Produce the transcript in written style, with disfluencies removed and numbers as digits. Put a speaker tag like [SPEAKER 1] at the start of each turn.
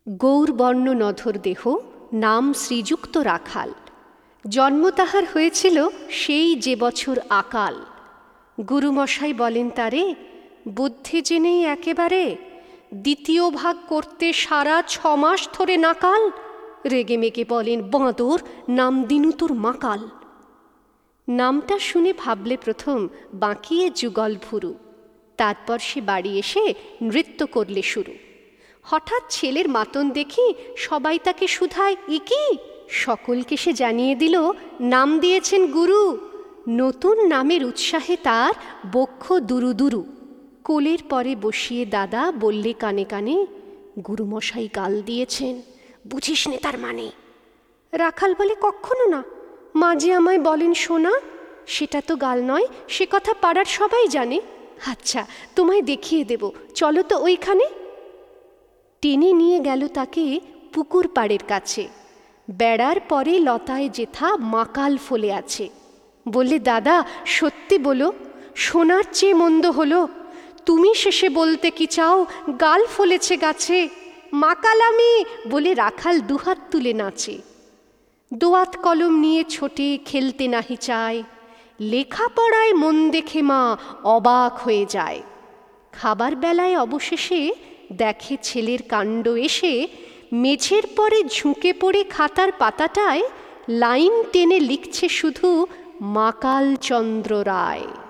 [SPEAKER 1] গৌরবর্ণ নধর দেহ, নাম শ্রীযুক্ত রাখাল। জন্ম তাহার হয়েছিল সেই যে বছর আকাল। গুরুমশাই বলেন তারে, বুদ্ধি জেনেই একেবারে দ্বিতীয় ভাগ করতে সারা 6 মাস ধরে নাকাল। রেগে মেগে বলেন, বাঁদর, নাম দিনু তোর মাকাল। নামটা শুনে ভাবলে প্রথম বাঁকিয়ে যুগল ভুরু, তারপর সে বাড়ি এসে নৃত্য করলে শুরু। হঠাৎ ছেলের মাতন দেখি সবাই তাকে শুধায়, ইকি! সকলকে সে জানিয়ে দিল, নাম দিয়েছেন গুরু। নতুন নামের উৎসাহে তার বক্ষ দুরু দুরু। কোলের পরে বসিয়ে দাদা বললে কানে কানে, গুরুমশাই গাল দিয়েছেন, বুঝিস নে তার মানে। রাখাল বলে, কক্ষনো না, মা যে আমায় বলেন শোনা, সেটা তো গাল নয়, সে কথা পাড়ার সবাই জানে। আচ্ছা, তোমায় দেখিয়ে দেব, চলো তো ওইখানে। টেনে নিয়ে গেল তাকে পুকুর পাড়ের কাছে। বেড়ার পরে লতায় যেথা মাকাল ফলে আছে। বললে, দাদা সত্যি বলো, সোনার চেয়ে মন্দ হলো। তুমি শেষে বলতে কি চাও, গাল ফলেছে গাছে। মাকাল আমি বলে রাখাল দুহাত তুলে নাচে। দোয়াত কলম নিয়ে ছোটে, খেলতে নাহি চায়। লেখাপড়ায় মন দেখে মা অবাক হয়ে যায়। খাবার বেলায় অবশেষে দেখে ছেলের কাণ্ড এসে, মেঝের পরে ঝুঁকে পড়ে খাতার পাতাটায় লাইন টেনে লিখছে শুধু মাকাল চন্দ্র রায়।